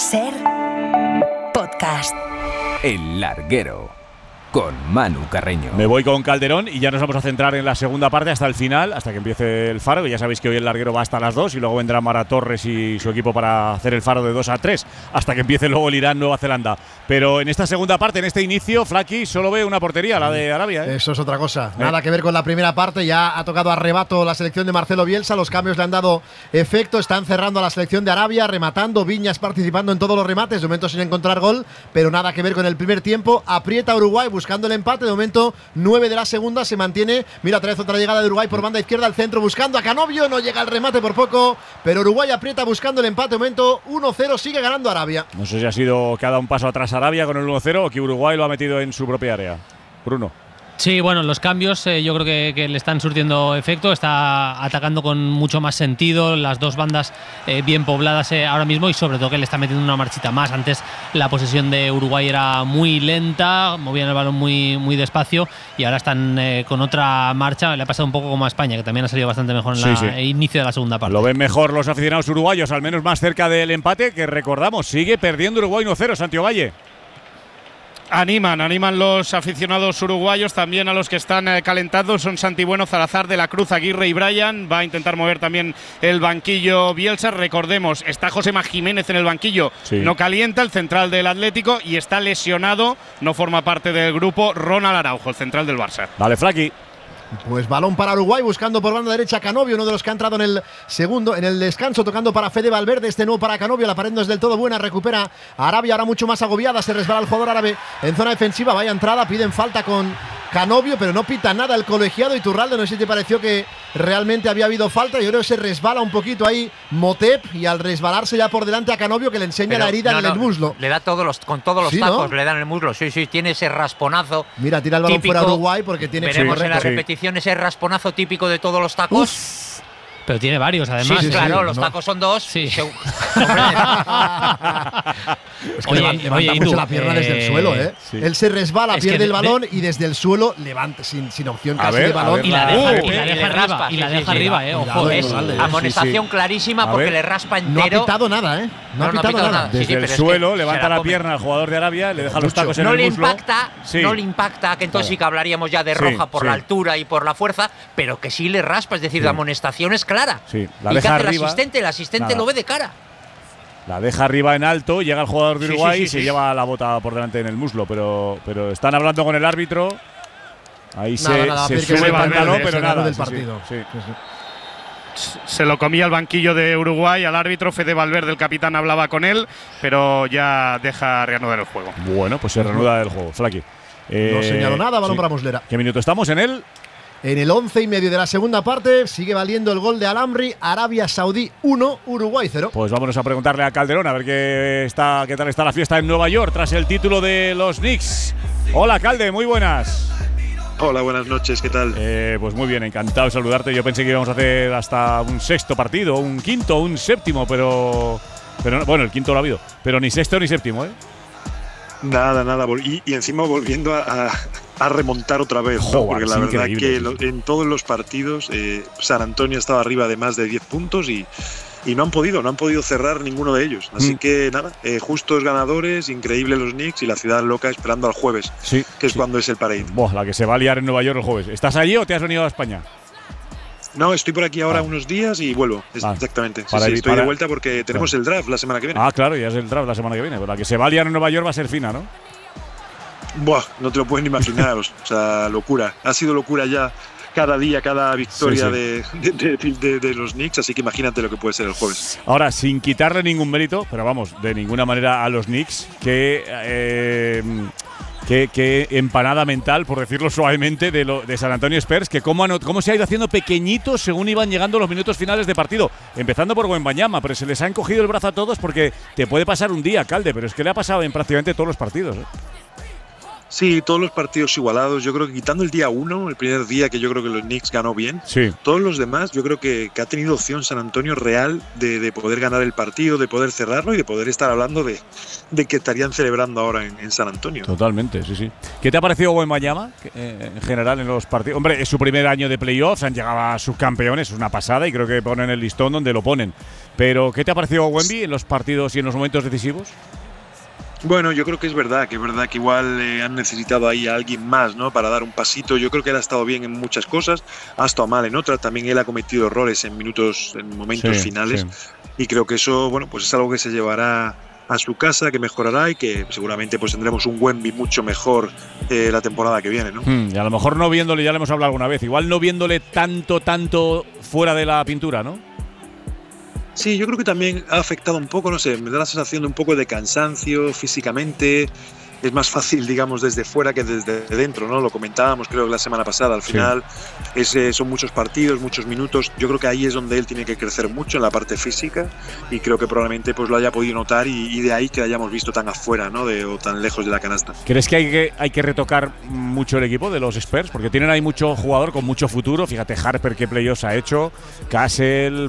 SER Podcast. El Larguero, con Manu Carreño. Me voy con Calderón y ya nos vamos a centrar en la segunda parte hasta el final, hasta que empiece el Faro. Ya sabéis que hoy el Larguero va hasta las 2 y luego vendrá Mara Torres y su equipo para hacer el Faro de 2 a 3, hasta que empiece luego el Irán-Nueva Zelanda. Pero en esta segunda parte, en este inicio, Flaki solo ve una portería, la de Arabia, ¿eh? Eso es otra cosa. Nada que ver con la primera parte. Ya ha tocado a rebato la selección de Marcelo Bielsa. Los cambios le han dado efecto. Están cerrando a la selección de Arabia, rematando. Viñas participando en todos los remates. De momento sin encontrar gol, pero nada que ver con el primer tiempo. Aprieta Uruguay buscando el empate. De momento 9 de la segunda, se mantiene. Mira, otra vez otra llegada de Uruguay por banda izquierda al centro, buscando a Canovio. No llega el remate por poco, pero Uruguay aprieta buscando el empate. De momento 1-0, sigue ganando Arabia. No sé si ha sido que ha dado un paso atrás Arabia con el 1-0 o que Uruguay lo ha metido en su propia área. Bruno. Sí, bueno, los cambios yo creo que le están surtiendo efecto. Está atacando con mucho más sentido, las dos bandas bien pobladas ahora mismo, y sobre todo que le está metiendo una marchita más. Antes la posesión de Uruguay era muy lenta, movían el balón muy despacio, y ahora están con otra marcha. Le ha pasado un poco como a España, que también ha salido bastante mejor en el inicio de la segunda parte. Lo ven mejor los aficionados uruguayos, al menos más cerca del empate, que recordamos, sigue perdiendo Uruguay 1-0, Santiago Valle. Animan los aficionados uruguayos también a los que están calentando. Son Santi Bueno, Salazar, De la Cruz, Aguirre y Bryan. Va a intentar mover también el banquillo Bielsa. Recordemos, está Josema Jiménez en el banquillo. Sí. No calienta, el central del Atlético, y está lesionado, no forma parte del grupo, Ronald Araujo, el central del Barça. Vale, Flaki. Pues balón para Uruguay, buscando por banda derecha Canovio, uno de los que ha entrado en el segundo, en el descanso, tocando para Fede Valverde. Este nuevo para Canovio, la pared no es del todo buena, recupera Arabia, ahora mucho más agobiada, se resbala el jugador árabe en zona defensiva. Vaya entrada, piden falta con Canovio, pero no pita nada el colegiado Iturralde. No sé si te pareció que realmente había habido falta. Yo creo que se resbala un poquito ahí Motep, y al resbalarse ya por delante a Canovio, que le enseña la herida en el muslo. Le da con todos los tacos, ¿no? Le dan el muslo. Sí, tiene ese rasponazo. Mira, tira el balón típico, fuera Uruguay porque tiene que veremos en la repetición ese rasponazo típico de todos los tacos. Uf. Pero tiene varios, además. Sí, claro, los tacos son dos. Sí. Es que levanta mucho la pierna desde el suelo, ¿eh? Sí. Él se resbala, pierde el balón y desde el suelo levanta sin opción casi de balón. Y la deja arriba, ojo. Es amonestación clarísima porque le raspa entero. No ha pitado nada, ¿eh? No ha pitado nada. Desde el suelo levanta la pierna al jugador de Arabia, le deja los tacos en el muslo. No le impacta, que entonces sí que hablaríamos ya de roja por la altura y por la fuerza, pero que sí le raspa, es decir, la amonestación es clara. Sí, la deja arriba. El asistente lo ve de cara. La deja arriba en alto, llega el jugador de Uruguay y se lleva la bota por delante en el muslo, pero están hablando con el árbitro. Ahí se sube el pantalón, pero nada del partido. Se lo comía el banquillo de Uruguay al árbitro. Fede Valverde, el capitán, hablaba con él, pero ya deja reanudar el juego. Bueno, pues se reanuda el juego. Flaki. No señaló nada, balón para Muslera. ¿Qué minuto estamos en él? En el 11 y medio de la segunda parte, sigue valiendo el gol de Al-Amri. Arabia Saudí 1, Uruguay 0. Pues vámonos a preguntarle a Calderón a ver qué tal está la fiesta en Nueva York tras el título de los Knicks. Hola, Calde, muy buenas. Hola, buenas noches, ¿qué tal? Pues muy bien, encantado de saludarte. Yo pensé que íbamos a hacer hasta un sexto partido, un quinto, un séptimo, pero bueno, el quinto lo ha habido, pero ni sexto ni séptimo, ¿eh? Nada. Y encima volviendo a remontar otra vez, ¿no? Porque la verdad que en todos los partidos San Antonio estaba arriba de más de 10 puntos y no han podido cerrar ninguno de ellos. Así que nada, justos ganadores, increíble los Knicks y la ciudad loca esperando al jueves, que es cuando es el parade. La que se va a liar en Nueva York el jueves. ¿Estás allí o te has venido a España? No, estoy por aquí ahora unos días y vuelvo. Exactamente. Estoy de vuelta porque tenemos el draft la semana que viene. Claro, ya es el draft la semana que viene. Pero la que se va a liar en Nueva York va a ser fina, ¿no? No te lo pueden imaginar. O sea, locura. Ha sido locura ya cada día, cada victoria de los Knicks. Así que imagínate lo que puede ser el jueves. Ahora, sin quitarle ningún mérito, pero vamos, de ninguna manera a los Knicks, Qué empanada mental, por decirlo suavemente, de San Antonio Spurs, que cómo se ha ido haciendo pequeñitos según iban llegando los minutos finales de partido, empezando por Wembanyama, pero se les ha encogido el brazo a todos porque te puede pasar un día, Calde, pero es que le ha pasado en prácticamente todos los partidos, ¿eh? Sí, todos los partidos igualados. Yo creo que quitando el día 1, el primer día que yo creo que los Knicks ganó bien, todos los demás yo creo que ha tenido opción San Antonio real de poder ganar el partido, de poder cerrarlo y de poder estar hablando de que estarían celebrando ahora en San Antonio. Totalmente, sí. ¿Qué te ha parecido Wembanyama en general en los partidos? Hombre, es su primer año de playoffs, han llegado a subcampeones, es una pasada y creo que ponen el listón donde lo ponen. Pero ¿qué te ha parecido Wemby en los partidos y en los momentos decisivos? Bueno, yo creo que es verdad que igual han necesitado ahí a alguien más, ¿no? Para dar un pasito. Yo creo que él ha estado bien en muchas cosas, ha estado mal en otras. También él ha cometido errores en momentos finales. Sí. Y creo que eso, bueno, pues es algo que se llevará a su casa, que mejorará y que seguramente pues tendremos un Wemby mucho mejor la temporada que viene, ¿no? Y a lo mejor no viéndole, ya le hemos hablado alguna vez, igual no viéndole tanto fuera de la pintura, ¿no? Sí, yo creo que también ha afectado un poco, no sé, me da la sensación de un poco de cansancio físicamente. Es más fácil, digamos, desde fuera que desde dentro, ¿no? Lo comentábamos, creo que la semana pasada. Al final son muchos partidos, muchos minutos. Yo creo que ahí es donde él tiene que crecer mucho en la parte física y creo que probablemente pues lo haya podido notar y de ahí que lo hayamos visto tan afuera, ¿no? O tan lejos de la canasta. ¿Crees que hay que retocar mucho el equipo de los Spurs? Porque tienen ahí mucho jugador con mucho futuro. Fíjate, Harper, qué playoffs ha hecho, Cassell,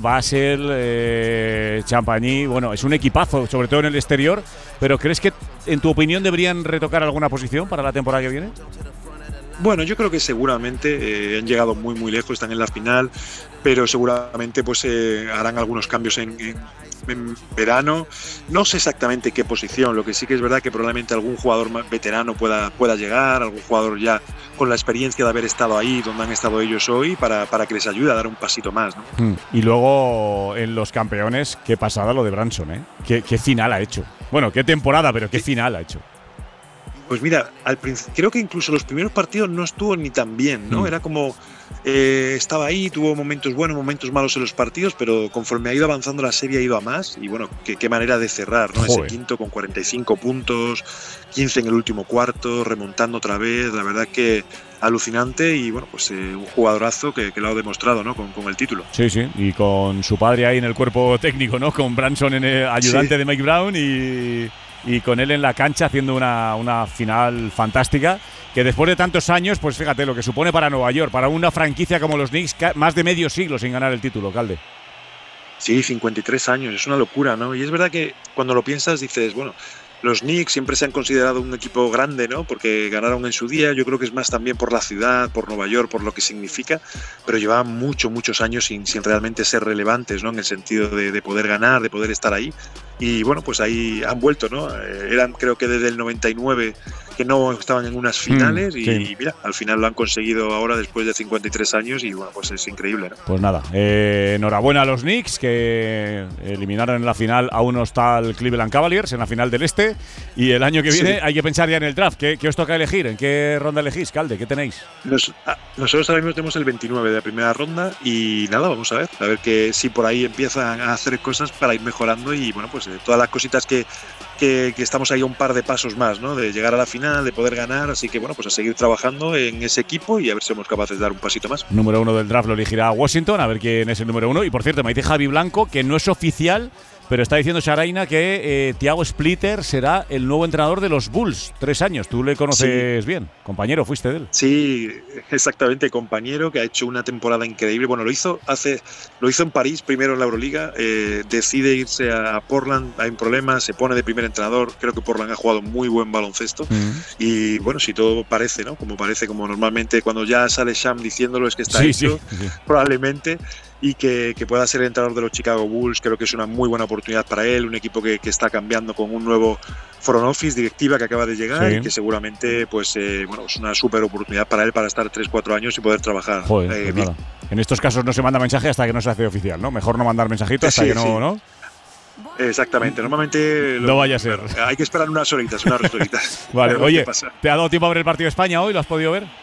Basel, Champagny. Bueno, es un equipazo, sobre todo en el exterior. Pero ¿crees que, en tu opinión, deberían retocar alguna posición para la temporada que viene? Bueno, yo creo que seguramente han llegado muy lejos, están en la final, pero seguramente pues harán algunos cambios en verano. No sé exactamente qué posición, lo que sí que es verdad que probablemente algún jugador más veterano pueda llegar, algún jugador ya con la experiencia de haber estado ahí donde han estado ellos hoy para que les ayude a dar un pasito más, ¿no? Y luego en los campeones, qué pasada lo de Branson, ¿eh? ¿Qué final ha hecho? Bueno, qué temporada, pero qué final ha hecho. Pues mira, creo que incluso los primeros partidos no estuvo ni tan bien, ¿no? Era como estaba ahí, tuvo momentos buenos, momentos malos en los partidos, pero conforme ha ido avanzando la serie ha ido a más y bueno, qué manera de cerrar, ¿no? Ese quinto con 45 puntos, 15 en el último cuarto, remontando otra vez, la verdad que alucinante y bueno, pues un jugadorazo que lo ha demostrado, ¿no? Con el título. Sí, y con su padre ahí en el cuerpo técnico, ¿no? Con Branson en el ayudante de Mike Brown y con él en la cancha haciendo una final fantástica, que después de tantos años, pues fíjate lo que supone para Nueva York, para una franquicia como los Knicks, más de medio siglo sin ganar el título, Calde. Sí, 53 años, es una locura, ¿no? Y es verdad que cuando lo piensas dices, bueno, los Knicks siempre se han considerado un equipo grande, ¿no? Porque ganaron en su día, yo creo que es más también por la ciudad, por Nueva York, por lo que significa, pero llevaban muchos años sin realmente ser relevantes, ¿no? En el sentido de poder ganar, de poder estar ahí. Y bueno, pues ahí han vuelto, ¿no? Eran creo que desde el 99 que no estaban en unas finales y mira, al final lo han conseguido ahora después de 53 años y bueno, pues es increíble, ¿no? Pues nada, enhorabuena a los Knicks que eliminaron en la final a unos tal Cleveland Cavaliers en la final del Este y el año que viene hay que pensar ya en el draft. ¿Qué os toca elegir? ¿En qué ronda elegís, Calde? ¿Qué tenéis? Nosotros ahora mismo tenemos el 29 de la primera ronda y nada, vamos a ver que si por ahí empiezan a hacer cosas para ir mejorando y bueno, pues todas las cositas que estamos ahí a un par de pasos más, ¿no? De llegar a la final, de poder ganar, así que bueno, pues a seguir trabajando en ese equipo y a ver si somos capaces de dar un pasito más. Número 1 del draft lo elegirá Washington, a ver quién es el número 1. Y por cierto, me dice Javi Blanco que no es oficial, pero está diciendo Sharaina que Thiago Splitter será el nuevo entrenador de los Bulls. 3 años, tú le conoces bien, compañero, fuiste de él. Sí, exactamente, compañero que ha hecho una temporada increíble. Bueno, lo hizo en París primero en la Euroliga, decide irse a Portland, hay un problema, se pone de primer entrenador. Creo que Portland ha jugado muy buen baloncesto y bueno, si todo parece, ¿no? Como normalmente cuando ya sale Sham diciéndolo es que está hecho, probablemente. Y que pueda ser el entrenador de los Chicago Bulls, creo que es una muy buena oportunidad para él, un equipo que está cambiando con un nuevo front office, directiva que acaba de llegar y que seguramente pues bueno, es una súper oportunidad para él para estar 3-4 años y poder trabajar. Pues nada. En estos casos no se manda mensaje hasta que no se hace oficial, ¿no? Mejor no mandar mensajitos hasta que no. Exactamente, normalmente no vaya a ser. Hay que esperar unas horitas. Vale, oye, ¿te ha dado tiempo a ver el partido de España hoy? ¿Lo has podido ver?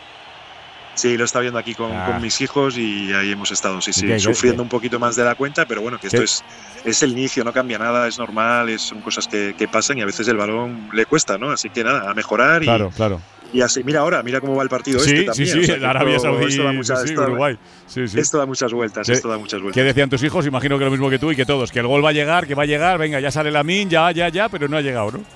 Sí, lo está viendo aquí con mis hijos y ahí hemos estado, sufriendo un poquito más de la cuenta, pero bueno, que esto es el inicio, no cambia nada, es normal, son cosas que pasan y a veces el balón le cuesta, ¿no? Así que nada, a mejorar claro. Y así, mira cómo va el partido también. Sí, o sea, la Arabia Saudí, Uruguay. Esto da muchas vueltas, ¿Qué decían tus hijos? Imagino que lo mismo que tú y que todos, que el gol va a llegar, venga, ya sale Lamine, ya, pero no ha llegado, ¿no?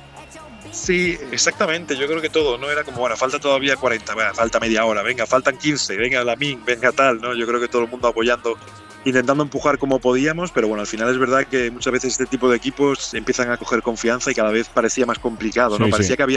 Sí, exactamente, yo creo que todo, ¿no? Era como, bueno, falta todavía 40, falta media hora, venga, faltan 15, venga Lamine, venga tal, ¿no? Yo creo que todo el mundo apoyando, intentando empujar como podíamos, pero bueno, al final es verdad que muchas veces este tipo de equipos empiezan a coger confianza y cada vez parecía más complicado, ¿no? Parecía que había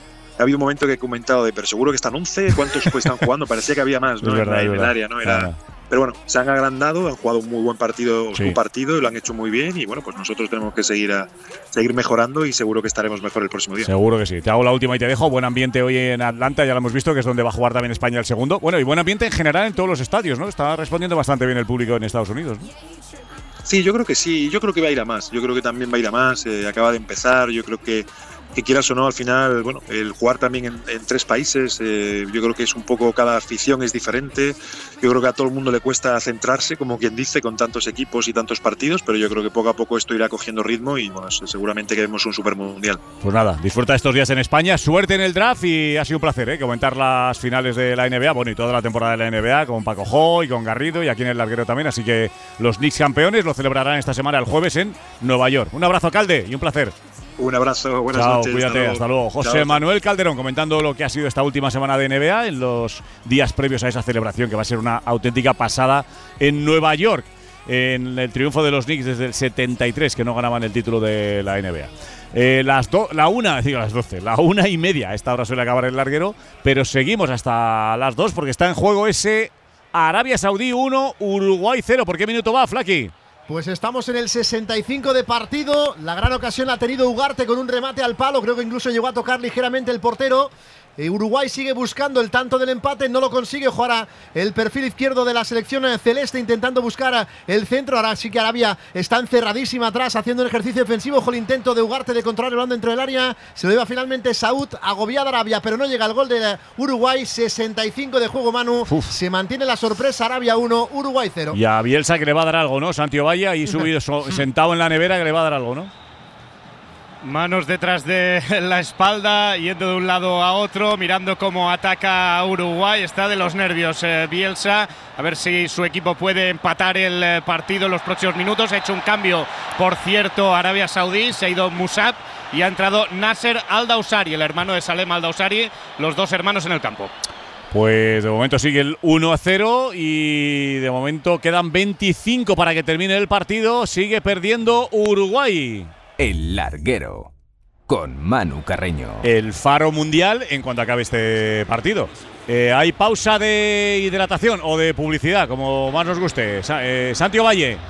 un momento que he comentado pero seguro que están 11, ¿cuántos están jugando? Parecía que había más, ¿no? Es verdad, en el área, ¿no? Pero bueno, se han agrandado, han jugado un muy buen partido, su partido, y lo han hecho muy bien. Y bueno, pues nosotros tenemos que seguir mejorando y seguro que estaremos mejor el próximo día. Seguro que sí. Te hago la última y te dejo. Buen ambiente hoy en Atlanta, ya lo hemos visto, que es donde va a jugar también España el segundo. Bueno, y buen ambiente en general en todos los estadios, ¿no? Está respondiendo bastante bien el público en Estados Unidos, ¿no? Sí, yo creo que sí. Yo creo que va a ir a más. Yo creo que también va a ir a más. Acaba de empezar. Yo creo que quieras o no, al final, bueno, el jugar también en 3 países, yo creo que es un poco, cada afición es diferente. Yo creo que a todo el mundo le cuesta centrarse, como quien dice, con tantos equipos y tantos partidos, pero yo creo que poco a poco esto irá cogiendo ritmo y bueno, seguramente que vemos un supermundial. Pues nada, disfruta estos días en España, suerte en el draft y ha sido un placer comentar las finales de la NBA, bueno, y toda la temporada de la NBA con Paco Jo y con Garrido y aquí en el larguero también, así que los Knicks campeones lo celebrarán esta semana el jueves en Nueva York. Un abrazo, Calde, y un placer. Un abrazo, buenas Chao, noches. Cuídate, hasta luego. José Manuel Calderón comentando lo que ha sido esta última semana de NBA en los días previos a esa celebración que va a ser una auténtica pasada en Nueva York, en el triunfo de los Knicks desde el 73, que no ganaban el título de la NBA. La 1:30, a esta hora suele acabar el larguero, pero seguimos hasta las 2 porque está en juego ese Arabia Saudí 1, Uruguay 0. ¿Por qué minuto va, Flaki? Pues estamos en el 65 de partido. La gran ocasión la ha tenido Ugarte con un remate al palo. Creo que incluso llegó a tocar ligeramente el portero. Uruguay sigue buscando el tanto del empate, no lo consigue. Jugará el perfil izquierdo de la selección celeste intentando buscar el centro. Ahora sí que Arabia está encerradísima atrás haciendo un ejercicio defensivo. Ojo el intento de Ugarte de controlar el balón dentro del área. Se lo lleva finalmente Saúd, agobiada Arabia, pero no llega el gol de Uruguay. 65 de juego, Manu. Se mantiene la sorpresa, Arabia 1, Uruguay 0. Y a Bielsa que le va a dar algo, ¿no? Santiago Valle ahí subido, sentado en la nevera, que le va a dar algo, ¿no? Manos detrás de la espalda, yendo de un lado a otro, mirando cómo ataca a Uruguay. Está de los nervios Bielsa. A ver si su equipo puede empatar el partido en los próximos minutos. Ha hecho un cambio, por cierto, Arabia Saudí. Se ha ido Musab y ha entrado Nasser Al-Dawsari, el hermano de Salem Al-Dawsari. Los dos hermanos en el campo. Pues de momento sigue el 1-0 y de momento quedan 25 para que termine el partido. Sigue perdiendo Uruguay. El larguero con Manu Carreño. El faro mundial en cuanto acabe este partido. ¿Hay pausa de hidratación o de publicidad, como más nos guste? Santiago Valle.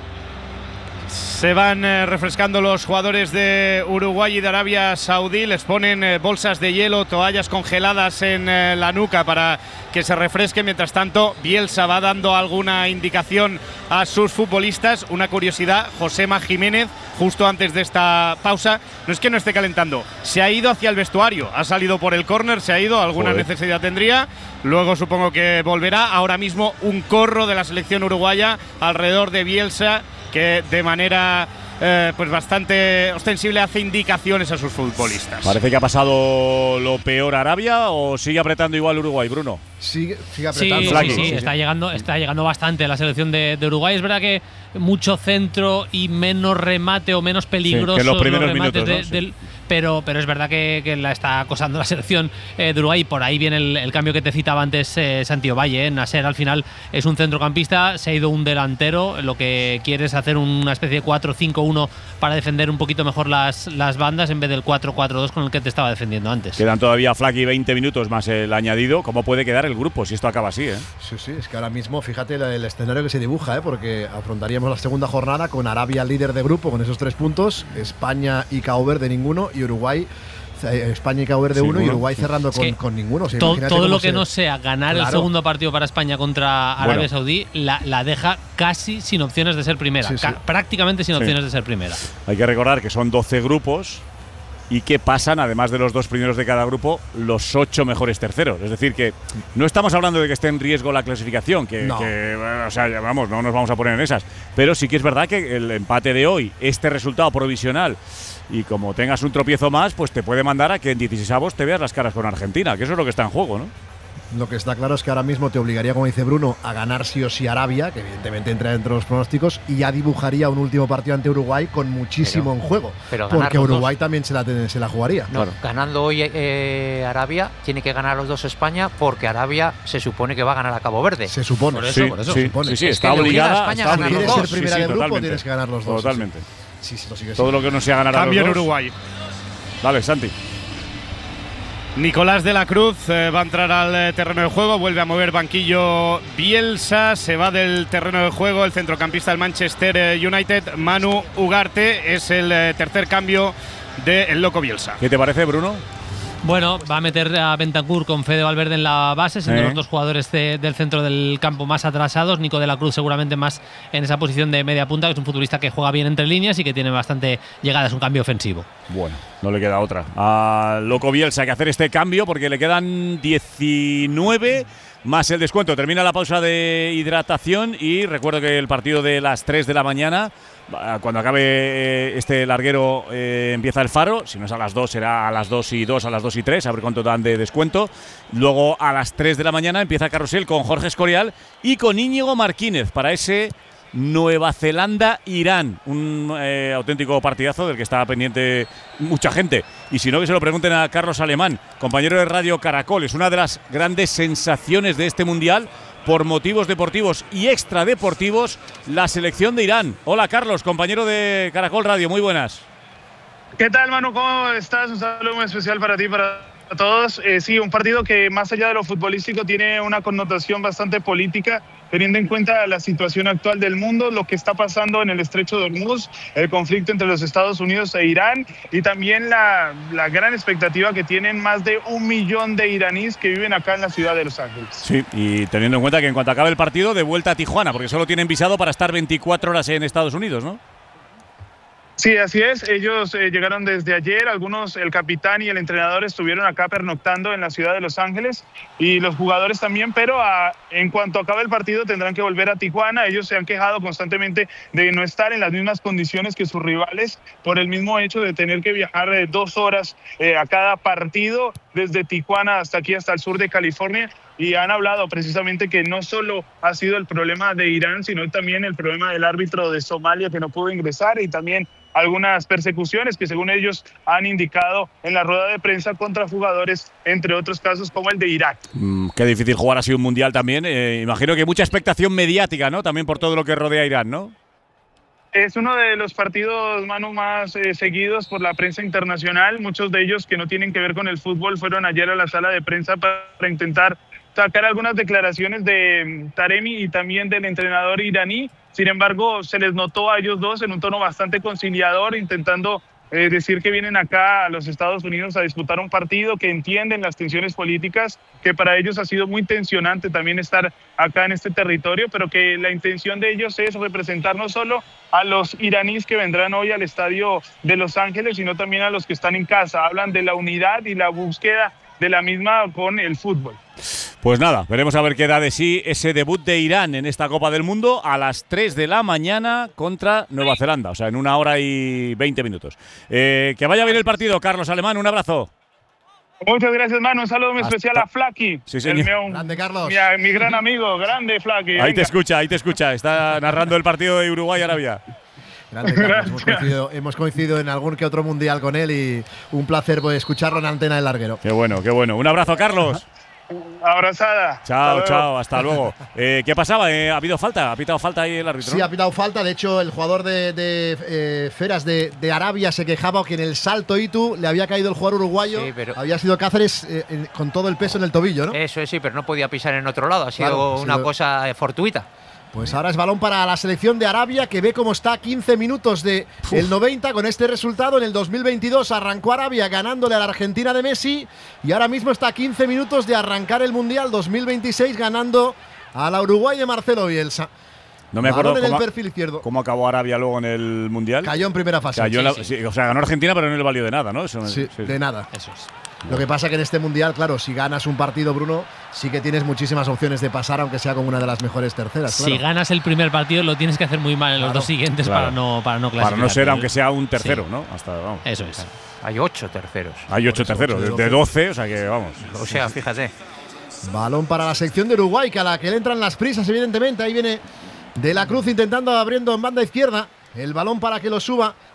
Se van refrescando los jugadores de Uruguay y de Arabia Saudí. Les ponen bolsas de hielo, toallas congeladas en la nuca para que se refresquen. Mientras tanto, Bielsa va dando alguna indicación a sus futbolistas. Una curiosidad, Josema Jiménez, justo antes de esta pausa, no es que no esté calentando, se ha ido hacia el vestuario, ha salido por el córner, se ha ido, alguna necesidad tendría, luego supongo que volverá. Ahora mismo un corro de la selección uruguaya alrededor de Bielsa, que de manera pues bastante ostensible hace indicaciones a sus futbolistas. Parece que ha pasado lo peor Arabia, o sigue apretando igual Uruguay, Bruno. Sigue apretando. Sí, está llegando bastante la selección de Uruguay. Es verdad que mucho centro y menos remate o menos peligroso que los primeros remates minutos, ¿no? pero es verdad que la está acosando la selección de Uruguay. Y por ahí viene el cambio que te citaba antes Santiago Valle. Nasser al final es un centrocampista, se ha ido un delantero. Lo que quiere es hacer una especie de 4-5-1 para defender un poquito mejor las bandas en vez del 4-4-2 con el que te estaba defendiendo antes. Quedan todavía, Flaki, 20 minutos más el añadido. ¿Cómo puede quedar el grupo si esto acaba así? Sí, es que ahora mismo fíjate el escenario que se dibuja, porque afrontaríamos la segunda jornada con Arabia líder de grupo con esos 3 puntos, España y Cabo Verde ninguno, y Uruguay, España y Cabo Verde 1 y Uruguay cerrando con ninguno. O sea, todo lo que no sea ganar el segundo partido para España contra Arabia Saudí la deja casi sin opciones de ser primera, prácticamente sin opciones de ser primera. Hay que recordar que son 12 grupos y que pasan, además de los 2 primeros de cada grupo, los 8 mejores terceros. Es decir, que no estamos hablando de que esté en riesgo la clasificación, o sea, vamos, no nos vamos a poner en esas. Pero sí que es verdad que el empate de hoy, este resultado provisional, y como tengas un tropiezo más, pues te puede mandar a que en 16avos te veas las caras con Argentina, que eso es lo que está en juego, ¿no? Lo que está claro es que ahora mismo te obligaría, como dice Bruno, a ganar sí o sí Arabia, que evidentemente entra dentro de los pronósticos, y ya dibujaría un último partido ante Uruguay con muchísimo en juego. Porque Uruguay también se la jugaría. Claro. Ganando hoy Arabia, tiene que ganar los 2 España, porque Arabia se supone que va a ganar a Cabo Verde. Se supone. Por eso se supone. Sí, está obligada. Si quieres ser primera de grupo, tienes que ganar los 2. Totalmente. Sí, lo sigue todo lo que no sea ganar a los 2. Cambio en Uruguay. Dale, Santi. Nicolás de la Cruz va a entrar al terreno de juego, vuelve a mover banquillo Bielsa, se va del terreno de juego el centrocampista del Manchester United, Manu Ugarte, es el tercer cambio del loco Bielsa. ¿Qué te parece, Bruno? Bueno, va a meter a Bentancur con Fede Valverde en la base, siendo los dos jugadores del centro del campo más atrasados. Nico de la Cruz seguramente más en esa posición de media punta, que es un futbolista que juega bien entre líneas y que tiene bastante llegada, es un cambio ofensivo. Bueno, no le queda otra al loco Bielsa que hacer este cambio porque le quedan 19 más el descuento. Termina la pausa de hidratación y recuerdo que el partido de las 3 de la mañana, cuando acabe este larguero, empieza el Faro. Si no es a las 2, será a las 2 y 2, a las 2 y 3, a ver cuánto dan de descuento. Luego a las 3 de la mañana empieza Carrusel con Jorge Escorial y con Íñigo Marquínez para ese Nueva Zelanda-Irán, un auténtico partidazo del que está pendiente mucha gente. Y si no, que se lo pregunten a Carlos Alemán, compañero de Radio Caracol. Es una de las grandes sensaciones de este Mundial, por motivos deportivos y extradeportivos, la selección de Irán. Hola Carlos, compañero de Caracol Radio, muy buenas. ¿Qué tal, Manu? ¿Cómo estás? Un saludo muy especial para ti, para todos. Sí, un partido que más allá de lo futbolístico tiene una connotación bastante política, teniendo en cuenta la situación actual del mundo, lo que está pasando en el Estrecho de Hormuz, el conflicto entre los Estados Unidos e Irán y también la gran expectativa que tienen más de 1 millón de iraníes que viven acá en la ciudad de Los Ángeles. Sí, y teniendo en cuenta que en cuanto acabe el partido, de vuelta a Tijuana, porque solo tienen visado para estar 24 horas en Estados Unidos, ¿no? Sí, así es. Ellos llegaron desde ayer. Algunos, el capitán y el entrenador, estuvieron acá pernoctando en la ciudad de Los Ángeles y los jugadores también, pero en cuanto acabe el partido tendrán que volver a Tijuana. Ellos se han quejado constantemente de no estar en las mismas condiciones que sus rivales por el mismo hecho de tener que viajar 2 horas a cada partido desde Tijuana hasta aquí, hasta el sur de California. Y han hablado precisamente que no solo ha sido el problema de Irán, sino también el problema del árbitro de Somalia que no pudo ingresar y también algunas persecuciones que según ellos han indicado en la rueda de prensa contra jugadores, entre otros casos como el de Irak. Qué difícil jugar así un mundial también. Imagino que mucha expectación mediática, ¿no? También por todo lo que rodea a Irán, ¿no? Es uno de los partidos, Manu, más seguidos por la prensa internacional. Muchos de ellos que no tienen que ver con el fútbol fueron ayer a la sala de prensa para intentar sacar algunas declaraciones de Taremi y también del entrenador iraní. Sin embargo, se les notó a ellos dos en un tono bastante conciliador, intentando decir que vienen acá a los Estados Unidos a disputar un partido, que entienden las tensiones políticas, que para ellos ha sido muy tensionante también estar acá en este territorio, pero que la intención de ellos es representar no solo a los iraníes que vendrán hoy al estadio de Los Ángeles, sino también a los que están en casa. Hablan de la unidad y la búsqueda de la misma con el fútbol. Pues nada, veremos a ver qué da de sí ese debut de Irán en esta Copa del Mundo a las 3 de la mañana contra Nueva Zelanda, o sea, en 1 hora y 20 minutos. Que vaya bien el partido, Carlos Alemán, un abrazo. Muchas gracias, Manu. Un saludo muy especial a Flaky. Sí, señor. Grande, Carlos. Mi gran amigo, grande Flaky. Ahí te escucha. Está narrando el partido de Uruguay-Arabia. Grande, Carlos. Hemos coincidido en algún que otro mundial con él y un placer escucharlo en Antena del Larguero. Qué bueno. Un abrazo, Carlos. Abrazada. Chao, hasta luego. ¿Qué pasaba? ¿Ha habido falta? ¿Ha pitado falta ahí el árbitro? Sí, ha pitado falta. De hecho, el jugador de Feras de Arabia se quejaba que en el salto Itu le había caído el jugador uruguayo. Sí, pero había sido Cáceres con todo el peso en el tobillo, ¿no? Eso es, sí, pero no podía pisar en otro lado. Ha sido una cosa fortuita. Pues ahora es balón para la selección de Arabia, que ve cómo está 15 minutos del 90 con este resultado. En el 2022 arrancó Arabia ganándole a la Argentina de Messi y ahora mismo está a 15 minutos de arrancar el Mundial 2026 ganando a la Uruguay de Marcelo Bielsa. No me acuerdo el perfil izquierdo. ¿Cómo acabó Arabia luego en el Mundial? Cayó en primera fase. Sí. O sea, ganó Argentina, pero no le valió de nada, ¿no? Sí, de nada. Eso es. Lo que pasa que en este Mundial, claro, si ganas un partido, Bruno, sí que tienes muchísimas opciones de pasar, aunque sea como una de las mejores terceras. Claro. Si ganas el primer partido, lo tienes que hacer muy mal en los dos siguientes para no clasificar. Para no ser, aunque sea un tercero, ¿no? Vamos. Eso es. Hay 8 terceros. Hay 8 terceros, de 12, o sea que vamos. O sea, fíjate. Balón para la sección de Uruguay, que a la que le entran las prisas, evidentemente. Ahí viene De la Cruz intentando abriendo en banda izquierda. El balón para que lo suba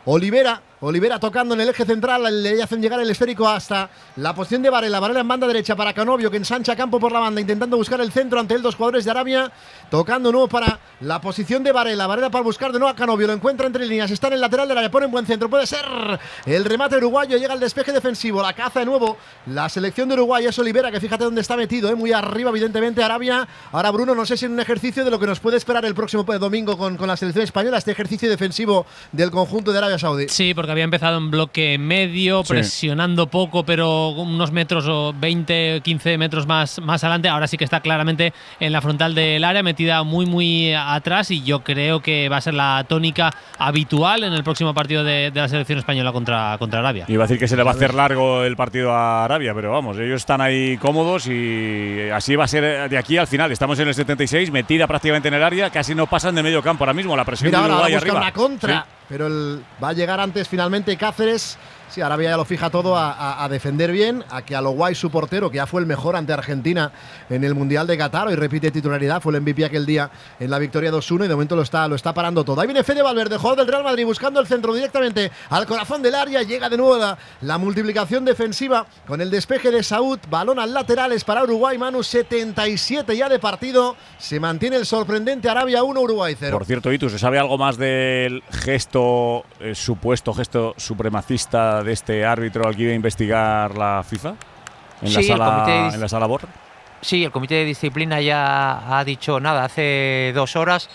Olivera tocando en el eje central, le hacen llegar el esférico hasta la posición de Varela. Varela en banda derecha para Canovio, que ensancha campo por la banda, intentando buscar el centro ante él, 2 jugadores de Arabia, tocando nuevo para la posición de Varela. Varela para buscar de nuevo a Canovio, lo encuentra entre líneas, está en el lateral del área, pone en buen centro, puede ser el remate uruguayo, llega el despeje defensivo, la caza de nuevo la selección de Uruguay. Es Olivera, que fíjate dónde está metido, muy arriba evidentemente Arabia. Ahora Bruno, no sé si en un ejercicio de lo que nos puede esperar el próximo domingo con la selección española, este ejercicio defensivo del conjunto de Arabia Saudí. Sí, porque había empezado en bloque medio, presionando poco, pero unos metros o 20, 15 metros más adelante. Ahora sí que está claramente en la frontal del área, metida muy atrás, y yo creo que va a ser la tónica habitual en el próximo partido de la selección española contra Arabia. Iba a decir que se le va a hacer largo el partido a Arabia, pero vamos, ellos están ahí cómodos y así va a ser de aquí al final. Estamos en el 76, metida prácticamente en el área, casi no pasan de medio campo ahora mismo, la presión de Uruguay ahora arriba. Una contra, pero va a llegar antes finalmente Cáceres. Sí, Arabia ya lo fija todo a defender bien, a que a lo guay su portero, que ya fue el mejor ante Argentina en el Mundial de Qatar, y repite titularidad, fue el MVP aquel día en la victoria 2-1 y de momento lo está parando todo. Ahí viene Fede Valverde, jugador del Real Madrid, buscando el centro directamente al corazón del área, llega de nuevo la multiplicación defensiva con el despeje de Saúd, balón al laterales para Uruguay, Manu, 77 ya de partido, se mantiene el sorprendente Arabia 1, Uruguay 0. Por cierto, Itu, ¿se sabe algo más del supuesto gesto supremacista de este árbitro al que iba a investigar la FIFA en la sala Borra? Sí, el comité de disciplina ya ha dicho hace 2 horas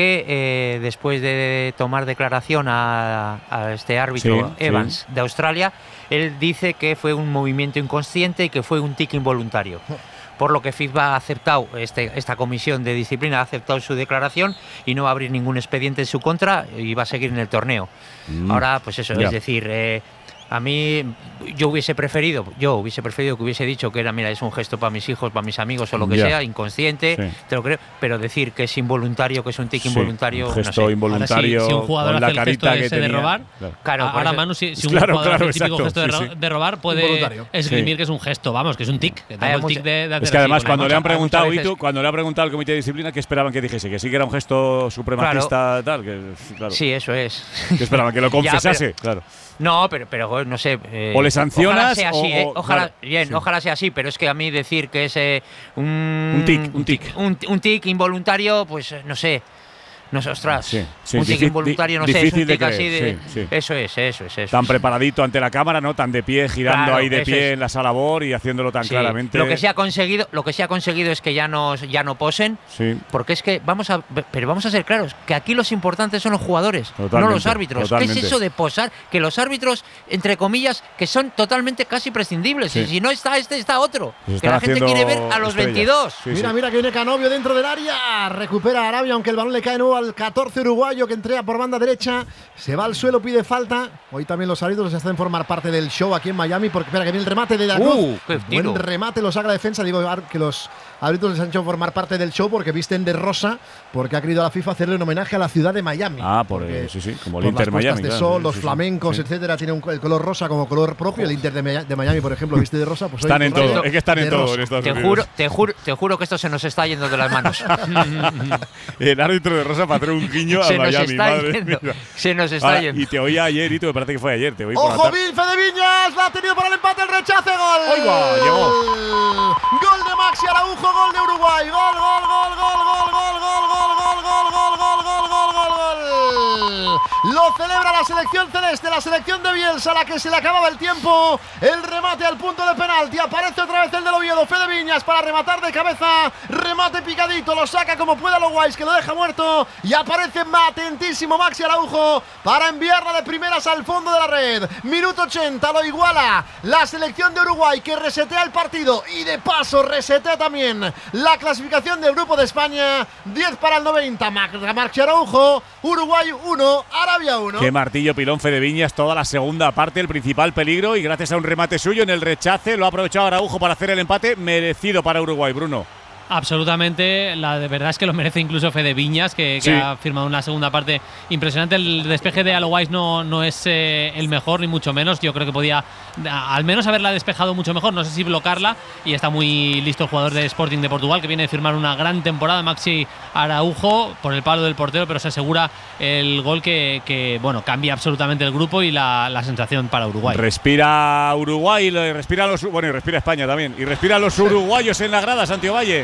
que después de tomar declaración a este árbitro Evans de Australia, él dice que fue un movimiento inconsciente y que fue un tic involuntario. Por lo que FIFA ha aceptado, esta comisión de disciplina ha aceptado su declaración y no va a abrir ningún expediente en su contra y va a seguir en el torneo. Ahora, pues eso, es decir, a mí yo hubiese preferido que hubiese dicho que era, mira, es un gesto para mis hijos, para mis amigos o lo que sea, inconsciente, te lo creo, pero decir que es involuntario, que es un tic involuntario, un gesto involuntario. Ahora, si un jugador hace el gesto ese de robar, ahora Manu, si un jugador hace el típico gesto de robar, puede esgrimir que es un gesto, vamos, que es un tic. Es que además cuando le han preguntado al comité de disciplina, ¿qué esperaban que dijese? Que sí que era un gesto supremacista, tal, que claro. Sí, eso es. Que esperaban que lo confesase, claro. No, pero no sé. O le sancionas. Ojalá sea así, pero es que a mí decir que es un tic involuntario, pues no sé. No sé, ostras. Un tic involuntario, no sé, es un tic así de. Eso es. Tan preparadito ante la cámara, ¿no? Tan de pie, girando ahí de pie en la sala Bor y haciéndolo tan claramente. Lo que se ha conseguido es que ya no posen. Porque es que vamos a ser claros, que aquí los importantes son los jugadores, no los árbitros. ¿Qué es eso de posar? Que los árbitros, entre comillas, que son totalmente casi prescindibles. Y si no está está otro. Pues que la gente quiere ver a los 22. Mira que viene Canovio dentro del área. Recupera a Arabia, aunque el balón le cae nuevo al 14 uruguayo, que entrega por banda derecha, se va al suelo, pide falta. Hoy también los árbitros se hacen formar parte del show aquí en Miami, porque espera que viene el remate de la Cruz. Buen remate, lo saca la defensa. Digo que los árbitros les han hecho formar parte del show porque visten de rosa, porque ha querido la FIFA hacerle un homenaje a la ciudad de Miami. Como el Inter Miami. De sol, los flamencos, etcétera, tiene el color rosa como color propio. El Inter de Miami, por ejemplo, viste de rosa. Pues están en todo, es que están en todo en Estados Unidos. Te juro que esto se nos está yendo de las manos. El árbitro de rosa para traer un guiño a Miami, madre mía. Se nos está yendo. Y te oía ayer, y me parece que fue ayer. ¡Ojo, Fede Viñas! La ha tenido para el empate, el rechace, gol. ¡Ahí va! Llegó. Gol de Maxi Araujo, gol de Uruguay. Gol. Lo celebra la selección celeste, la selección de Bielsa, a la que se le acababa el tiempo. El remate al punto de penalti. Aparece otra vez el del Oviedo, Fede Viñas, para rematar de cabeza. Remate picadito, lo saca como pueda lo guays, que lo deja muerto. Y aparece atentísimo Maxi Araujo para enviarla de primeras al fondo de la red. Minuto 80, lo iguala la selección de Uruguay, que resetea el partido y de paso resetea también la clasificación del grupo de España. 10 para el 90, Maxi Araujo. Uruguay 1, Arabia 1. Qué martillo pilón Fede Viñas, toda la segunda parte, el principal peligro, y gracias a un remate suyo en el rechace lo ha aprovechado Araujo para hacer el empate merecido para Uruguay, Bruno. Absolutamente, la de verdad es que lo merece incluso Fede Viñas, que ha firmado una segunda parte impresionante. El despeje de Alois no es el mejor, ni mucho menos. Yo creo que podía al menos haberla despejado mucho mejor, no sé si bloquearla, y está muy listo el jugador de Sporting de Portugal, que viene de firmar una gran temporada, Maxi Araujo, por el palo del portero, pero se asegura el gol que bueno, cambia absolutamente el grupo y la sensación para Uruguay. Respira Uruguay, respira España también, y respira los uruguayos en la grada, Santiago Valle.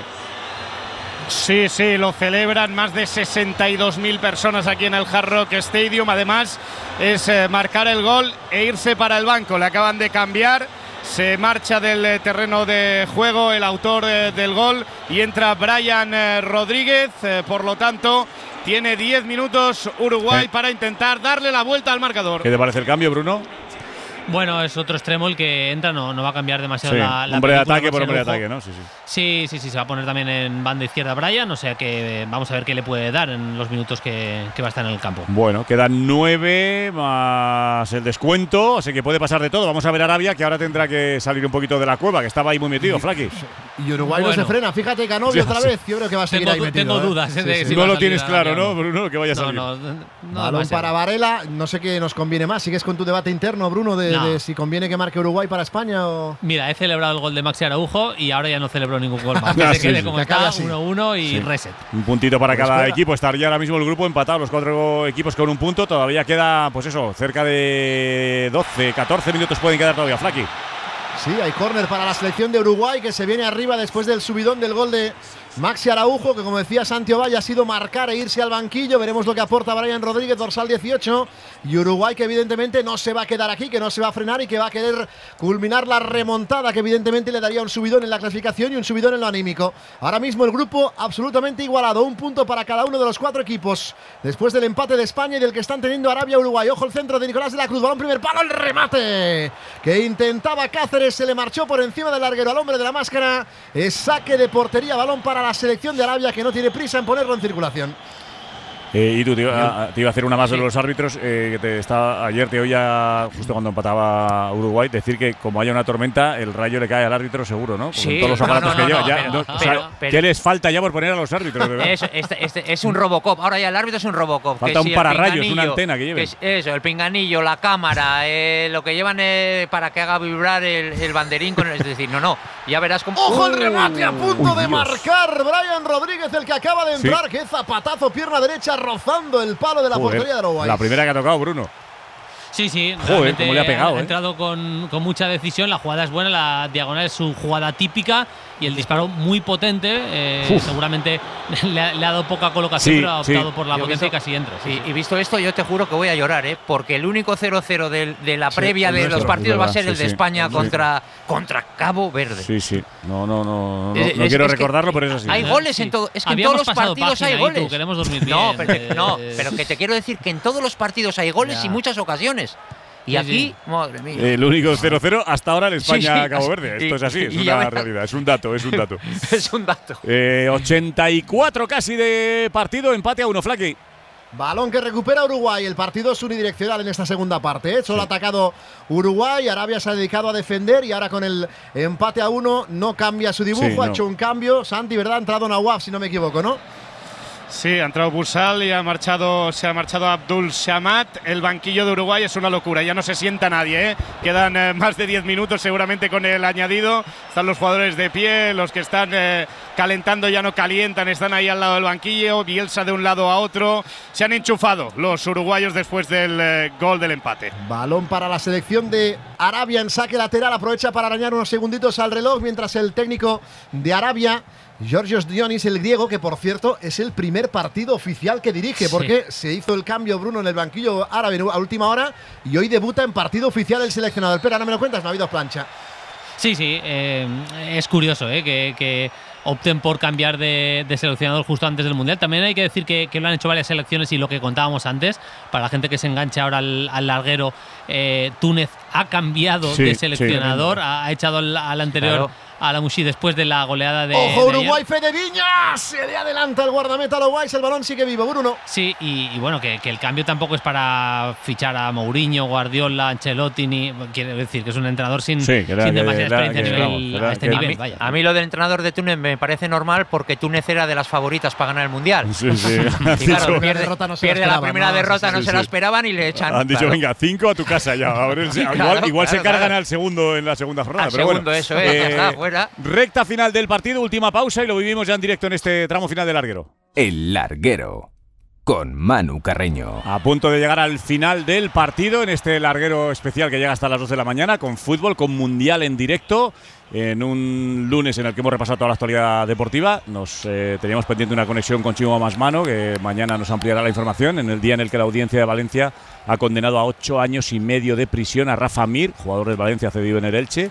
Sí, lo celebran más de 62.000 personas aquí en el Hard Rock Stadium. Además, es marcar el gol e irse para el banco. Le acaban de cambiar, se marcha del terreno de juego el autor del gol y entra Brian Rodríguez. Por lo tanto, tiene 10 minutos Uruguay para intentar darle la vuelta al marcador. ¿Qué te parece el cambio, Bruno? Bueno, es otro extremo el que entra, no va a cambiar demasiado la hombre de ataque por hombre de ataque, ¿no? Sí, se va a poner también en banda izquierda Brian, o sea que vamos a ver qué le puede dar en los minutos que va a estar en el campo. Bueno, quedan 9 más el descuento, así que puede pasar de todo. Vamos a ver a Arabia, que ahora tendrá que salir un poquito de la cueva, que estaba ahí muy metido, Flaki. Y Uruguay no se frena, fíjate, Canovio otra vez, yo creo que va a seguir ahí metido. Tengo dudas de si no lo tienes claro, ¿no, Bruno? Que vaya a salir. Balón para Varela, no sé qué nos conviene más. ¿Sigues con tu debate interno, Bruno, de si conviene que marque Uruguay para España o...? Mira, he celebrado el gol de Maxi Araujo y ahora ya no celebro ningún gol más. Que se quede como está, 1-1 y reset. Un puntito para cada equipo. Estaría ahora mismo el grupo empatado, los 4 equipos con un punto. Todavía queda, pues eso, cerca de 12, 14 minutos pueden quedar todavía, Flaki. Sí, hay córner para la selección de Uruguay, que se viene arriba después del subidón del gol de Maxi Araujo, que como decía Santiago Valle ha sido marcar e irse al banquillo. Veremos lo que aporta Brian Rodríguez, dorsal 18. Y Uruguay, que evidentemente no se va a quedar aquí, que no se va a frenar y que va a querer culminar la remontada, que evidentemente le daría un subidón en la clasificación y un subidón en lo anímico. Ahora mismo el grupo absolutamente igualado, un punto para cada uno de los 4 equipos, después del empate de España y del que están teniendo Arabia-Uruguay. Ojo el centro de Nicolás de la Cruz, balón primer palo, el remate que intentaba Cáceres, se le marchó por encima del larguero al hombre de la máscara. Es saque de portería, balón para la selección de Arabia, que no tiene prisa en ponerlo en circulación. Y tú te iba a hacer una más de los árbitros, que ayer te oía, justo cuando empataba Uruguay, decir que como haya una tormenta, el rayo le cae al árbitro seguro, ¿no? Con todos los aparatos que lleva. ¿Qué les falta ya por poner a los árbitros? Es un Robocop, ahora ya el árbitro es un Robocop. Falta un pararrayos, una antena que lleve. Eso, el pinganillo, la cámara, lo que llevan para que haga vibrar el banderín. Es decir, ya verás cómo… ¡Ojo el remate a punto de marcar! Brian Rodríguez, el que acaba de entrar, qué zapatazo, pierna derecha, rozando el palo de la portería de Uruguay. La primera que ha tocado, Bruno. Sí, joder, cómo le ha pegado. Ha entrado con mucha decisión, la jugada es buena, la diagonal es su jugada típica y el disparo muy potente. Seguramente le ha dado poca colocación, pero ha optado por la potencia y casi entra. Y visto esto, yo te juro que voy a llorar, porque el único 0-0 de la previa de los partidos va a ser el de España contra Cabo Verde. No quiero recordarlo, pero eso sí. Hay goles en todo. Es que en todos los partidos hay goles. Queremos dormir bien. Pero que te quiero decir que en todos los partidos hay goles y muchas ocasiones. Y aquí, madre mía. El único 0-0 hasta ahora en España-Cabo Verde. Esto es así, es una realidad, es un dato. Es un dato. 84 casi de partido, empate a 1, Flaki. Balón que recupera Uruguay. El partido es unidireccional en esta segunda parte. Solo ha atacado Uruguay. Arabia se ha dedicado a defender y ahora con el empate a 1 no cambia su dibujo. Ha hecho un cambio. Santi, ¿verdad? Ha entrado Nawaf, si no me equivoco, ¿no? Sí, ha entrado Busal y se ha marchado Abdul Samad. El banquillo de Uruguay es una locura, ya no se sienta nadie, Quedan más de 10 minutos seguramente con el añadido. Están los jugadores de pie, los que están calentando ya no calientan, están ahí al lado del banquillo. Bielsa de un lado a otro. Se han enchufado los uruguayos después del gol del empate. Balón para la selección de Arabia en saque lateral, aprovecha para arañar unos segunditos al reloj mientras el técnico de Arabia, Georgios Dionis, el griego, que por cierto es el primer partido oficial que dirige, porque se hizo el cambio, Bruno, en el banquillo árabe a última hora y hoy debuta en partido oficial el seleccionador. Pero ahora me lo cuentas, no ha habido plancha. Sí, es curioso que opten por cambiar de seleccionador justo antes del Mundial. También hay que decir que lo han hecho varias selecciones y lo que contábamos antes, para la gente que se engancha ahora al larguero, Túnez ha cambiado de seleccionador, ha echado al anterior, a la Mushi después de la goleada de. ¡Ojo, de Uruguay, ayer. Fede Viñas! Se le adelanta el guardameta a Uruguay, el balón sigue vivo, Bruno. Sí, y bueno, que el cambio tampoco es para fichar a Mourinho, Guardiola, Ancelotti, ni. Quiere decir que es un entrenador sin demasiada experiencia a este nivel. Vaya. A mí lo del entrenador de Túnez me parece normal porque Túnez era de las favoritas para ganar el Mundial. Sí. Y claro, pierde la primera derrota, no se la esperaban y le echan. Han dicho, venga, 5 a tu casa ya. Igual se cargan al segundo en la segunda jornada. Pero segundo, bueno, eso es, ya está, fuera. Recta final del partido, última pausa y lo vivimos ya en directo en este tramo final del larguero. El larguero con Manu Carreño. A punto de llegar al final del partido en este larguero especial que llega hasta las 2 de la mañana con fútbol, con mundial en directo. En un lunes en el que hemos repasado toda la actualidad deportiva. Teníamos pendiente una conexión con Chimo Masmano, que mañana nos ampliará la información, en el día en el que la audiencia de Valencia ha condenado a 8 años y medio de prisión a Rafa Mir, jugador del Valencia cedido en el Elche,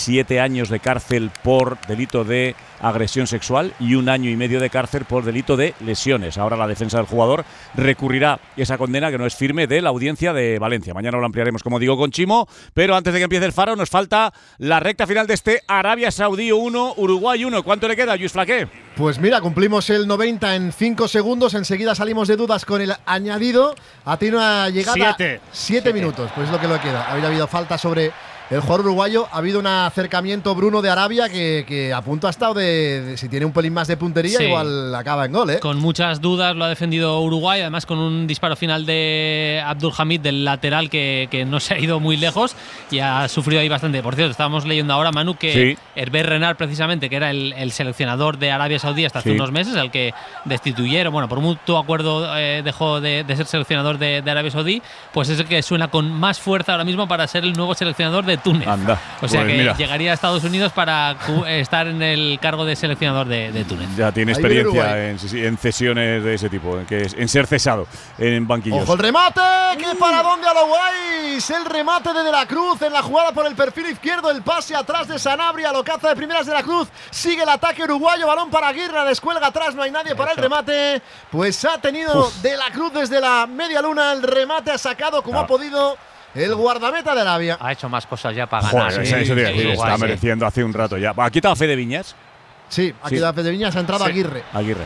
7 años de cárcel por delito de agresión sexual y 1 año y medio de cárcel por delito de lesiones. Ahora la defensa del jugador recurrirá esa condena, que no es firme, de la audiencia de Valencia. Mañana lo ampliaremos, como digo, con Chimo, pero antes de que empiece el Faro nos falta la recta final de este Arabia Saudí 1, Uruguay 1. ¿Cuánto le queda, Lluís Flaqué? Pues mira, cumplimos el 90 en 5 segundos. Enseguida salimos de dudas con el añadido. Ha tenido una llegada 7 minutos. Pues es lo que le queda. Había habido falta sobre el jugador uruguayo. Ha habido un acercamiento, Bruno, de Arabia que a punto ha estado de si tiene un pelín más de puntería, igual acaba en gol, ¿eh? Con muchas dudas lo ha defendido Uruguay, además con un disparo final de Abdul Hamid, del lateral, que no se ha ido muy lejos y ha sufrido ahí bastante. Por cierto, estábamos leyendo ahora, Manu, que Hervé Renard, precisamente, que era el seleccionador de Arabia Saudí hasta hace unos meses, al que destituyeron, bueno, por mutuo acuerdo dejó de ser seleccionador de Arabia Saudí, pues es el que suena con más fuerza ahora mismo para ser el nuevo seleccionador de Túnez. Anda, o sea pues que mira, llegaría a Estados Unidos para estar en el cargo de seleccionador de Túnez. Ya tiene experiencia en cesiones de ese tipo, en ser cesado en banquillos. ¡Ojo el remate! ¡Qué paradón de Aloguais! El remate de la Cruz en la jugada por el perfil izquierdo, el pase atrás de Sanabria, lo caza de primeras de la Cruz, sigue el ataque uruguayo, balón para Aguirre, descuelga atrás, no hay nadie para el remate. Pues ha tenido de la Cruz desde la media luna, el remate ha sacado como ha podido el guardameta de Arabia. Ha hecho más cosas ya para ganar. Está mereciendo hace un rato ya. ¿Ha quitado Fede Viñas? Sí, ha quitado Fede Viñas, ha entrado Aguirre.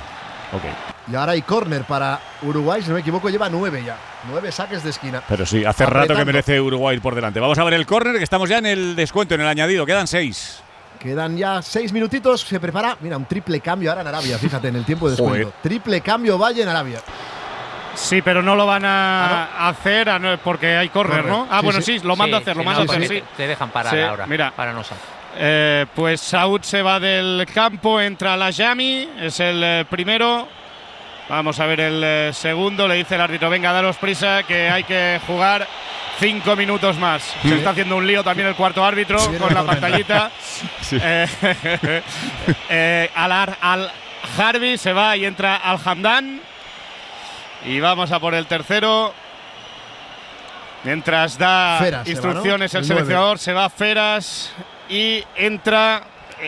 Ok. Y ahora hay córner para Uruguay, si no me equivoco, lleva 9 ya. 9 saques de esquina. Pero sí, hace rato que merece Uruguay ir por delante. Vamos a ver el córner, que estamos ya en el descuento, en el añadido. Quedan 6. Quedan ya 6 minutitos. Se prepara, mira, un triple cambio ahora en Arabia, fíjate, en el tiempo de descuento. Triple cambio Valle en Arabia. Sí, pero no lo van a hacer porque hay córner, ¿no? Bueno, sí, lo mando a hacer, lo mando a hacer, sí. Te dejan parar ahora, mira, para no salir. Pues Saúd se va del campo, entra Lajami, es el primero. Vamos a ver el segundo, le dice el árbitro, venga, daros prisa, que hay que jugar 5 minutos más. Se está haciendo un lío también el cuarto árbitro con la pantallita. Al-Harbi se va y entra Al-Hamdan. Y vamos a por el tercero. Mientras da Feras instrucciones el seleccionador, se va Feras y entra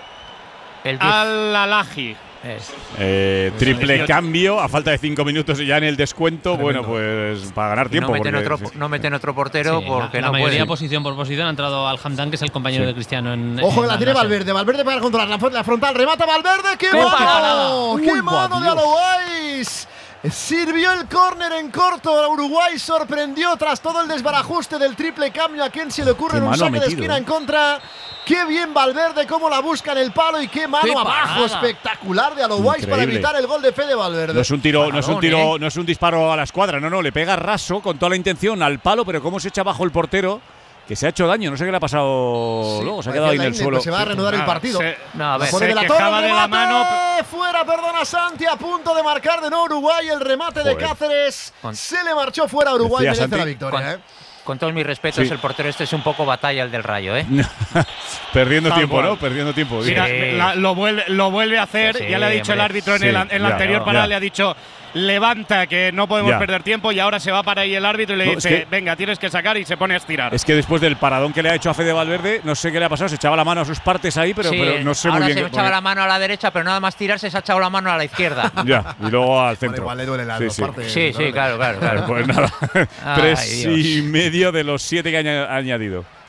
Al-Alaji. Triple cambio a falta de 5 minutos y ya en el descuento. Tremendo. Bueno, pues para ganar tiempo. No meten otro portero porque la mayoría posición por posición ha entrado Al-Hamdan, que es el compañero de Cristiano en. Ojo, que la tiene Valverde. Valverde para controlar la frontal. Remata Valverde. ¡Qué mano! ¡Qué mano de Aloguais! Sirvió el córner en corto. Uruguay sorprendió tras todo el desbarajuste del triple cambio. ¿A quién se le ocurre en un saque de esquina en contra? Qué bien Valverde, cómo la busca en el palo y qué mano abajo espectacular de Aloguais para evitar el gol de Fede Valverde. No es un tiro, no es un disparo a la escuadra, no, le pega raso con toda la intención al palo, pero cómo se echa abajo el portero, que se ha hecho daño, no sé qué le ha pasado luego, se ha quedado ahí en el suelo. Se va a reanudar el partido. Se quejaba de la mano. Fuera, perdona Santi, a punto de marcar de nuevo Uruguay, el remate de Cáceres. Se le marchó fuera a Uruguay, merece la victoria. Con todos mis respetos, el portero este es un poco batalla el del Rayo, ¿eh? Perdiendo tiempo, ¿no? Perdiendo tiempo. Mira, lo vuelve a hacer. Ya le ha dicho el árbitro en la anterior parada, le ha dicho levanta, que no podemos perder tiempo, y ahora se va para ahí el árbitro y le dice, venga, tienes que sacar, y se pone a estirar. Es que después del paradón que le ha hecho a Fede Valverde, no sé qué le ha pasado, se echaba la mano a sus partes ahí, pero no sé muy bien. Ahora se echaba la mano a la derecha, pero nada más tirarse se ha echado la mano a la izquierda. Ya, y luego al centro. Igual le duele las dos partes. Sí, claro. Pues nada, 3,5 de los 7 que ha añadido.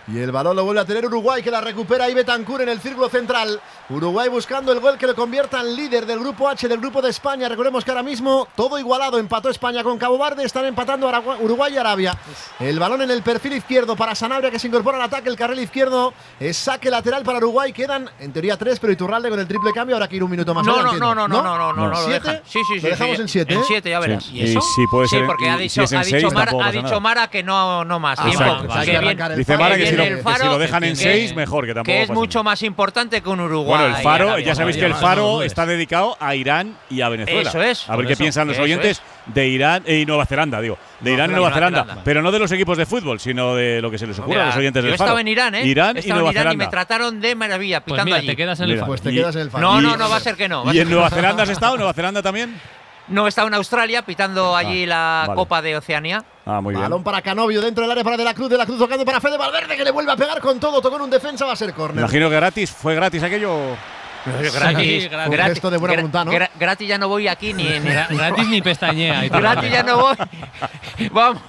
Y el balón lo vuelve a tener Uruguay, que la recupera ahí Betancur en el círculo central. Uruguay buscando el gol que lo convierta en líder del grupo H, del grupo de España. Recordemos que ahora mismo todo igualado. Empató España con Cabo Verde. Están empatando Uruguay y Arabia. El balón en el perfil izquierdo para Sanabria, que se incorpora al ataque. El carril izquierdo es saque lateral para Uruguay. Quedan en teoría 3, pero Iturralde con el triple cambio. Ahora que ir un minuto más. No. ¿7? Sí. Lo dejamos en 7. En 7, ya verás. ¿Y eso? Sí, puede ser. Sí, porque ha dicho Mara que no más tiempo. Dice Mara que si lo dejan en 6, mejor, que tampoco. Que es mucho más importante que un Uruguay. Bueno, el Faro, ya sabéis que el Faro está dedicado a Irán y a Venezuela. Eso es. A ver qué piensan los oyentes de Irán y Nueva Zelanda, digo. De Irán y Nueva Zelanda. Pero no de los equipos de fútbol, sino de lo que se les ocurra a los oyentes del Faro. Yo estaba en Irán, Irán y Nueva Zelanda. Y me trataron de maravilla, pitando mira, allí. te quedas en el Faro. Pues te quedas en el Faro. No, va a ser que no. ¿Y en Nueva Zelanda has estado? ¿Nueva Zelanda también? No, he estado en Australia pitando allí la Copa de Oceanía. Muy bien. Balón para Canovio dentro del área para De la Cruz tocando para Fede Valverde, que le vuelve a pegar con todo. Tocó en un defensa, va a ser córner. Imagino que fue gratis aquello. Gratis. Gesto de buena voluntad, ¿no? Gratis ya no voy aquí ni gratis ni pestañea. Gratis ya no voy. Vamos.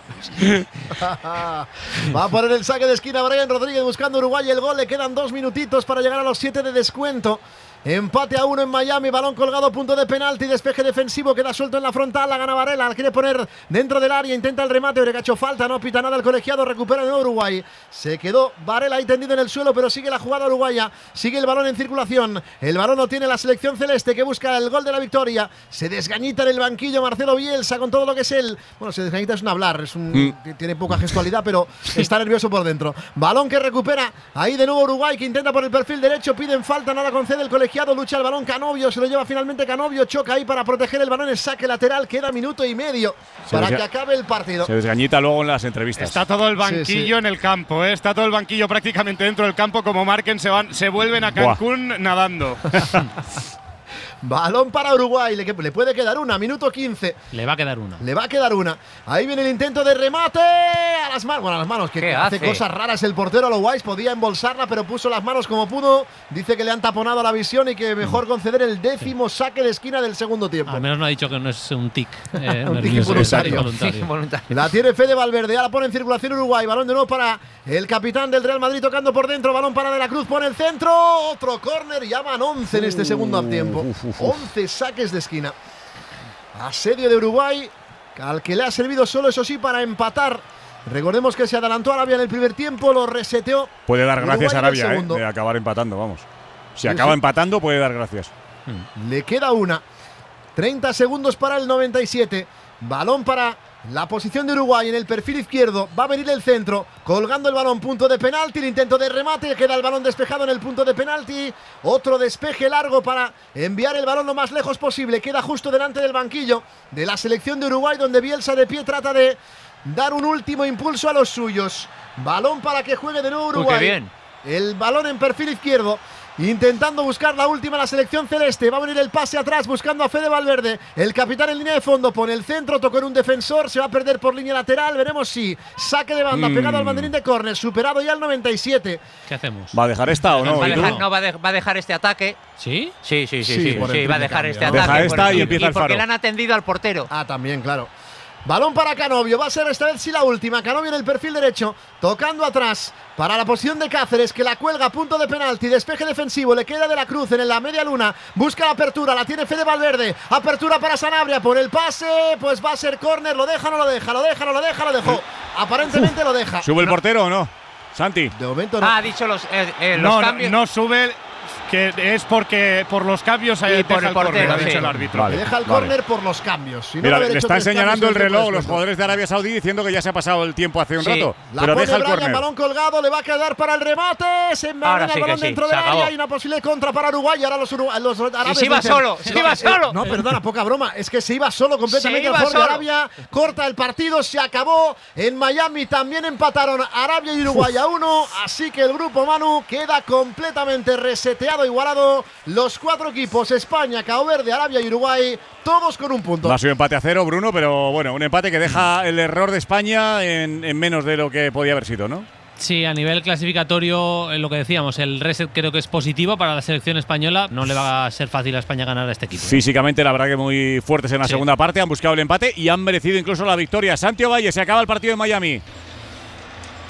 Va a poner el saque de esquina Brian Rodríguez buscando Uruguay el gol. Le quedan 2 minutitos para llegar a los 7 de descuento. Empate a 1 en Miami, balón colgado, punto de penalti, despeje defensivo, queda suelto en la frontal, la gana Varela, la quiere poner dentro del área, intenta el remate, pero que ha hecho falta, no pita nada el colegiado, recupera de nuevo Uruguay. Se quedó Varela ahí tendido en el suelo, pero sigue la jugada uruguaya, sigue el balón en circulación, el balón lo tiene la selección celeste que busca el gol de la victoria, se desgañita en el banquillo Marcelo Bielsa con todo lo que es él. Bueno, se desgañita es un hablar, tiene poca gestualidad, pero está nervioso por dentro. Balón que recupera ahí de nuevo Uruguay, que intenta por el perfil derecho, piden falta, nada concede el colegiado. Lucha el balón Canovio, se lo lleva finalmente Canovio, choca ahí para proteger el balón, el saque lateral, queda minuto y medio para que acabe el partido. Se desgañita luego en las entrevistas. Está todo el banquillo en el campo, está todo el banquillo prácticamente dentro del campo, como marquen se vuelven a Cancún nadando. Balón para Uruguay, le puede quedar una, minuto 15. Le va a quedar una. Le va a quedar una. Ahí viene el intento de remate a las manos. Bueno, a las manos, que hace cosas raras el portero a lo Wise. Podía embolsarla, pero puso las manos como pudo. Dice que le han taponado la visión y que mejor conceder el 10º saque de esquina del segundo tiempo. Al menos no ha dicho que no es un tic. Un tic involuntario. La tiene Fede Valverde, ya la pone en circulación Uruguay. Balón de nuevo para el capitán del Real Madrid tocando por dentro. Balón para De la Cruz, pone el centro. Otro córner, ya van 11 en este segundo tiempo. 11 saques de esquina. Asedio de Uruguay, al que le ha servido solo, eso sí, para empatar. Recordemos que se adelantó Arabia en el primer tiempo, lo reseteó. Puede dar gracias a Arabia de acabar empatando, vamos. Si acaba empatando, puede dar gracias. Le queda una. 30 segundos para el 97. Balón para la posición de Uruguay en el perfil izquierdo. Va a venir el centro, colgando el balón, punto de penalti, el intento de remate, queda el balón despejado en el punto de penalti. Otro despeje largo para enviar el balón lo más lejos posible. Queda justo delante del banquillo de la selección de Uruguay, donde Bielsa de pie trata de dar un último impulso a los suyos. Balón para que juegue de nuevo Uruguay. Qué bien. El balón en perfil izquierdo, intentando buscar la última la selección celeste. Va a venir el pase atrás buscando a Fede Valverde. El capitán en línea de fondo pone el centro, tocó en un defensor, se va a perder por línea lateral. Veremos si saque de banda pegado al banderín de córner, superado ya el 97. ¿Qué hacemos? ¿Va a dejar esta o no? Va a dejar este ataque. ¿Sí? Sí, va a dejar este ataque. Deja esta y empieza el Faro. Porque le han atendido al portero. Ah, también, claro. Balón para Canovio, va a ser esta vez sí la última. Canovio en el perfil derecho, tocando atrás para la posición de Cáceres, que la cuelga a punto de penalti, despeje defensivo, le queda De la Cruz en la media luna, busca la apertura, la tiene Fede Valverde, apertura para Sanabria, por el pase, pues va a ser córner, lo deja, no lo deja, lo dejó, aparentemente lo deja. ¿Sube el portero o no? Santi. De momento no. Ha dicho los cambios. No sube. Que es porque por los cambios y por el portero, ha dicho el árbitro. Vale, deja el córner por los cambios. Si no, mira, le está señalando el reloj los jugadores de Arabia Saudí diciendo que ya se ha pasado el tiempo hace un rato. Pero deja el córner. Balón colgado, le va a quedar para el remate. Se envenena el balón dentro del área. Hay una posible contra para Uruguay. Ahora los árabes. Se iba solo. No, perdona, poca broma. Es que se iba solo completamente. Arabia corta el partido, se acabó. En Miami también empataron Arabia y Uruguay a 1. Así que el grupo, Manu, queda completamente reseteado, igualado. Los 4 equipos, España, Cabo Verde, Arabia y Uruguay, todos con un punto. Ha sido empate a 0, Bruno, pero bueno, un empate que deja el error de España en menos de lo que podía haber sido, ¿no? Sí, a nivel clasificatorio, lo que decíamos, el reset creo que es positivo para la selección española. No le va a ser fácil a España ganar a este equipo. Físicamente, la verdad que muy fuertes en la segunda parte, han buscado el empate y han merecido incluso la victoria. Santi Ovalle, se acaba el partido en Miami.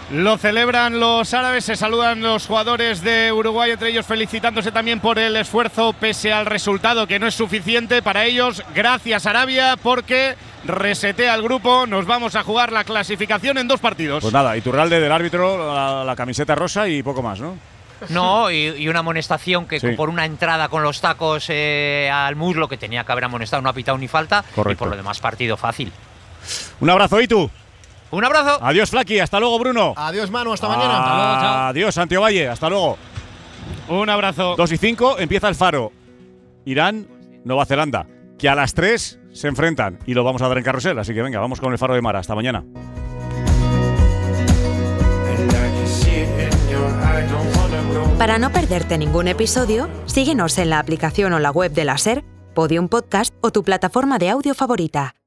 Lo celebran los árabes, se saludan los jugadores de Uruguay, entre ellos felicitándose también por el esfuerzo pese al resultado que no es suficiente para ellos. Gracias Arabia, porque resetea el grupo, nos vamos a jugar la clasificación en 2 partidos. Pues nada, Iturralde del árbitro, la camiseta rosa y poco más, ¿no? No, y una amonestación que por una entrada con los tacos al muslo que tenía que haber amonestado, no ha pitado ni falta. Correcto. Y por lo demás partido fácil. Un abrazo, Itu. Un abrazo. Adiós, Flaki. Hasta luego, Bruno. Adiós, Manu. Hasta mañana. Hasta luego, chao. Adiós, Santiago Valle. Hasta luego. Un abrazo. 2:05 empieza el Faro. Irán, Nueva Zelanda. Que a las 3 se enfrentan. Y lo vamos a dar en carrusel. Así que venga, vamos con el Faro de Mara. Hasta mañana. Para no perderte ningún episodio, síguenos en la aplicación o la web de la SER, Podium Podcast o tu plataforma de audio favorita.